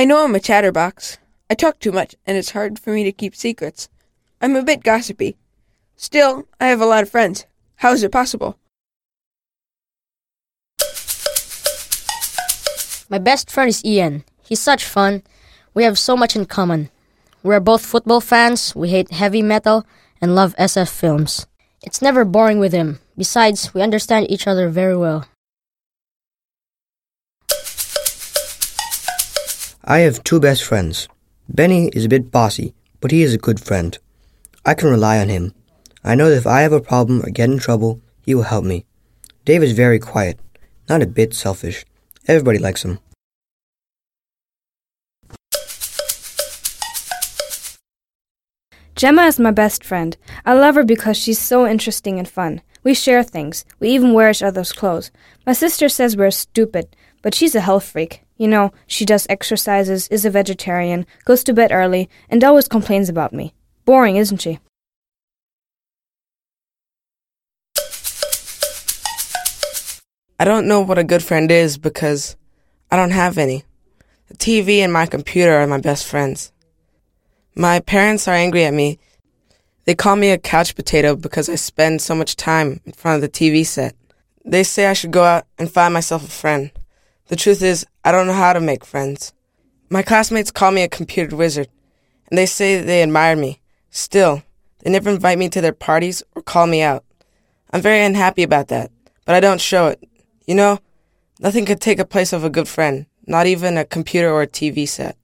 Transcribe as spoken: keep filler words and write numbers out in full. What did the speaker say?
I know I'm a chatterbox. I talk too much, and it's hard for me to keep secrets. I'm a bit gossipy. Still, I have a lot of friends. How is it possible? My best friend is Ian. He's such fun. We have so much in common. We're both football fans, we hate heavy metal, and love S F films. It's never boring with him. Besides, we understand each other very well. I have two best friends. Benny is a bit bossy, but he is a good friend. I can rely on him. I know that if I have a problem or get in trouble, he will help me. Dave is very quiet, not a bit selfish. Everybody likes him. Gemma is my best friend. I love her because she's so interesting and fun. We share things. We even wear each other's clothes. My sister says we're stupid, but she's a health freak. You know, she does exercises, is a vegetarian, goes to bed early, and always complains about me. Boring, isn't she? I don't know what a good friend is because I don't have any. The T V and my computer are my best friends. My parents are angry at me. They call me a couch potato because I spend so much time in front of the T V set. They say I should go out and find myself a friend. The truth is, I don't know how to make friends. My classmates call me a computer wizard, and they say they admire me. Still, they never invite me to their parties or call me out. I'm very unhappy about that, but I don't show it. You know, nothing could take a place of a good friend, not even a computer or a T V set.